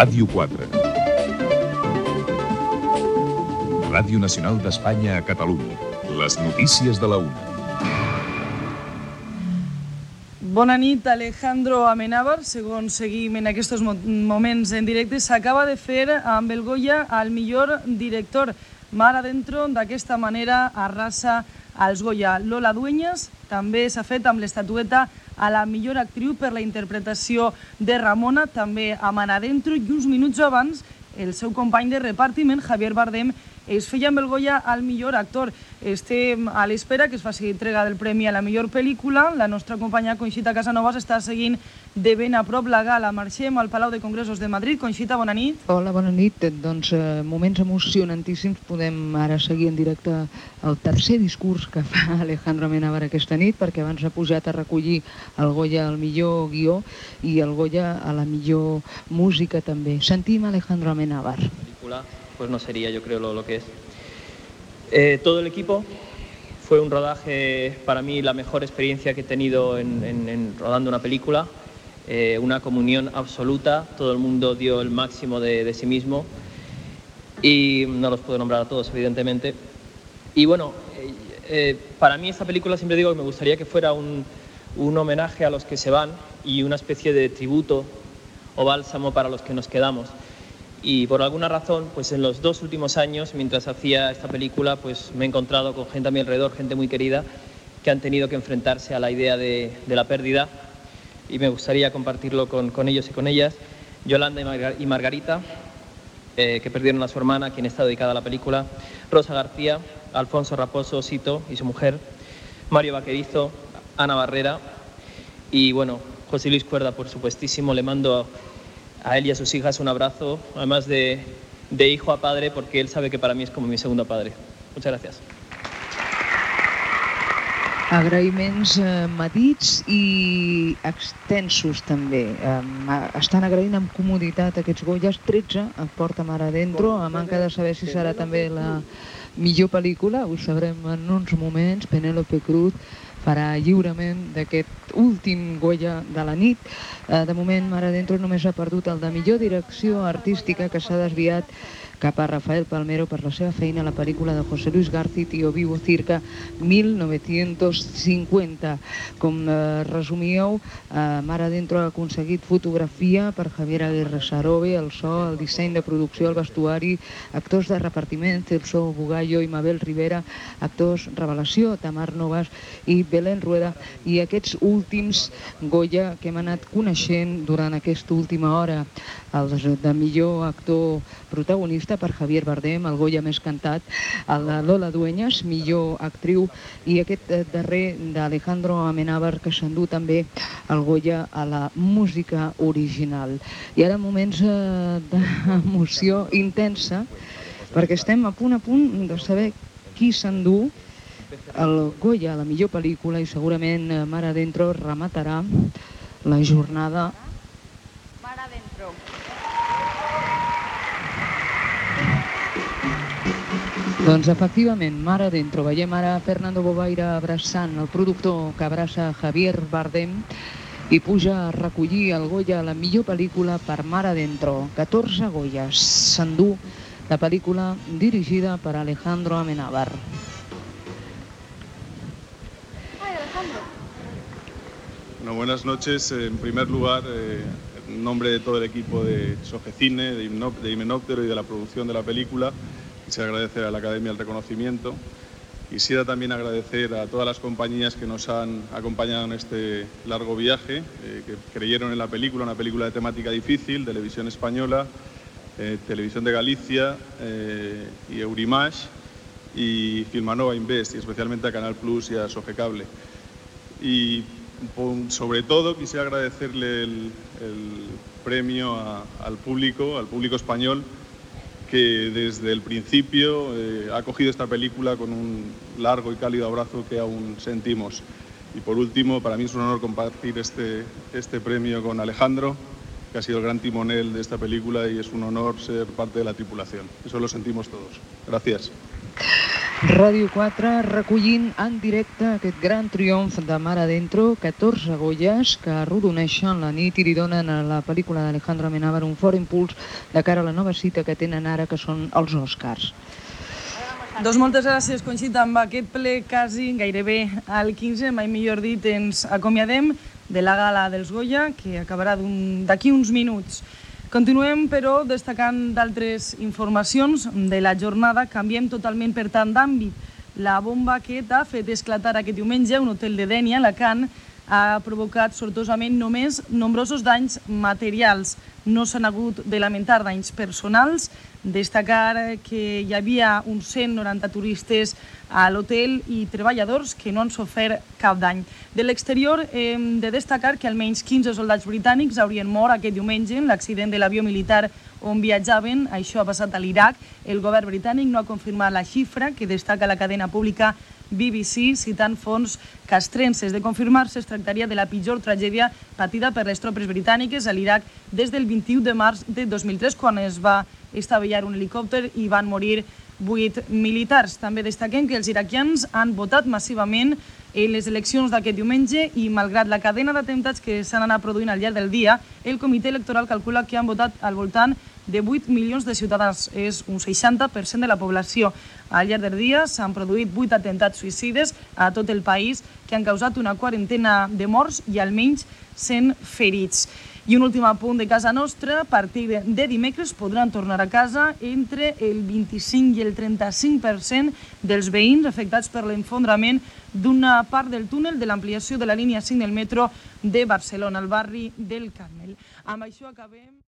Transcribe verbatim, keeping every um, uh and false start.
Ràdio quatre. Ràdio Nacional d'Espanya a Catalunya. Les notícies de la una. Bona nit, Alejandro Amenábar. Segons seguim en aquests moments en directe, s'acaba de fer amb el Goya al millor director. Mar adentro, d'aquesta manera, arrasa als Goya. Lola Dueñas també s'ha fet amb l'estatueta a la millor actriu per la interpretació de Ramona, també a Mar adentro, i uns minuts abans el seu company de repartiment, Javier Bardem, es feia amb el Goya al millor actor. Estem a l'espera que es faci entrega del premi a la millor pel·lícula. La nostra companya Conxita Casanovas està seguint de ben a prop la gala. Marxem al Palau de Congressos de Madrid. Conxita, bona nit. Hola, bona nit. Doncs eh, moments emocionantíssims. Podem ara seguir en directe el tercer discurs que fa Alejandro Amenábar aquesta nit, perquè abans ha pujat a recollir el Goya al millor guió i el Goya a la millor música també. Sentim Alejandro Amenábar. Pues no sería, yo creo, lo, lo que es. Eh, todo el equipo, fue un rodaje, para mí, la mejor experiencia que he tenido en, en, en rodando una película, eh, una comunión absoluta, todo el mundo dio el máximo de, de sí mismo, y no los puedo nombrar a todos, evidentemente. Y bueno, eh, eh, para mí esta película, siempre digo que me gustaría que fuera un, un homenaje a los que se van y una especie de tributo o bálsamo para los que nos quedamos. Y por alguna razón, pues en los dos últimos años, mientras hacía esta película, pues me he encontrado con gente a mi alrededor, gente muy querida, que han tenido que enfrentarse a la idea de, de la pérdida, y me gustaría compartirlo con, con ellos y con ellas. Yolanda y, Margar- y Margarita, eh, que perdieron a su hermana, a quien está dedicada a la película. Rosa García, Alfonso Raposo Sito y su mujer. Mario Vaquerizo, Ana Barrera y, bueno, José Luis Cuerda, por supuestísimo. Le mando a él y a sus hijas un abrazo, además de, de hijo a padre, porque él sabe que para mí es como mi segundo padre. Muchas gracias. Agraïments eh, medits i extensos també. Eh, estan agraint amb comoditat aquests Goyas. tretze en porta Mar adentro, a manca de saber si serà també la millor pel·lícula. Ho sabrem en uns moments. Penélope Cruz farà lliurement d'aquest últim Goya de la nit. Eh, de moment, Mar adentro només ha perdut el de millor direcció artística, que s'ha desviat cap a Rafael Palmero per la seva feina a la pel·lícula de José Luis García, Tío Vivo, circa mil novecientos cincuenta. Com eh, resumíeu, eh, Mar adentro ha aconseguit fotografia per Javier Aguirre Sarobe, el so, el disseny de producció, el vestuari, actors de repartiment, Celso Bugallo i Mabel Rivera, actors revelació, Tamar Novas i Belén Rueda, i aquests últims Goya que hem anat coneixent durant aquesta última hora. El de millor actor protagonista per Javier Bardem, el Goya més cantat, el de Lola Dueñas, millor actriu, i aquest darrer d'Alejandro Amenábar, que s'endú també el Goya a la música original. I ara moments eh, d'emoció intensa, perquè estem a punt a punt de saber qui s'endú el Goya a la millor pel·lícula, i segurament Mar adentro rematarà la jornada. Mar adentro. Doncs efectivament, Mar adentro. Veiem ara Fernando Bobaire abraçant el productor que abraça Javier Bardem i puja a recollir el Goya a la millor pel·lícula per Mar adentro. catorze Goyas. S'endú la pel·lícula dirigida per Alejandro Amenábar. Bueno, buenas noches. En primer lugar, eh, en nombre de todo el equipo de Sogecine, de, Himno- de Himenóptero y de la producción de la película, quisiera agradecer a la Academia el reconocimiento. Quisiera también agradecer a todas las compañías que nos han acompañado en este largo viaje, eh, que creyeron en la película, una película de temática difícil, Televisión Española, eh, Televisión de Galicia eh, y Eurimax y Filmanova Invest, y especialmente a Canal Plus y a Sogecable. Y sobre todo quisiera agradecerle el, el premio a, al público, al público español, que desde el principio eh, ha acogido esta película con un largo y cálido abrazo que aún sentimos. Y por último, para mí es un honor compartir este, este premio con Alejandro, que ha sido el gran timonel de esta película, y es un honor ser parte de la tripulación. Eso lo sentimos todos. Gracias. Ràdio quatre recollint en directe aquest gran triomf de Mar Adentro, catorze Goyes que arrodoneixen la nit i li donen a la pel·lícula d'Alejandro Amenábar un fort impuls de cara a la nova cita que tenen ara, que són els Oscars. Doncs moltes gràcies, Conxita. Amb aquest ple quasi gairebé al quinze, mai millor dit, ens acomiadem de la gala dels Goya, que acabarà d'aquí uns minuts. Continuem, però, destacant d'altres informacions de la jornada. Canviem totalment, per tant, d'àmbit. La bomba que ha fet esclatar aquest diumenge un hotel de Dénia, Alacant, ha provocat sortosament només nombrosos danys materials. No s'han hagut de lamentar danys personals. Destacar que hi havia uns cent noranta turistes a l'hotel i treballadors que no han sofert cap dany. De l'exterior hem de destacar que almenys quinze soldats britànics haurien mort aquest diumenge en l'accident de l'avió militar on viatjaven. Això ha passat a l'Iraq. El govern britànic no ha confirmat la xifra que destaca la cadena pública B B C, citant fonts castrenses. De confirmar-se, es tractaria de la pitjor tragèdia patida per les tropes britàniques a l'Iraq des del vint-i-u de març de dos mil tres, quan es va estavellar un helicòpter i van morir vuit militars. També destaquem que els iraquians han votat massivament en les eleccions d'aquest diumenge i, malgrat la cadena d'atemptats que s'han anat produint al llarg del dia, el comitè electoral calcula que han votat al voltant de vuit milions de ciutadans. És un seixanta per cent de la població. Al llarg del dia s'han produït vuit atemptats suïcides a tot el país que han causat una quarantena de morts i almenys cent ferits. I un últim apunt de casa nostra. A partir de dimecres podran tornar a casa entre el vint-i-cinc i el trenta-cinc per cent dels veïns afectats per l'enfondrament d'una part del túnel de l'ampliació de la línia cinc del metro de Barcelona, al barri del Carmel. Amb això acabem.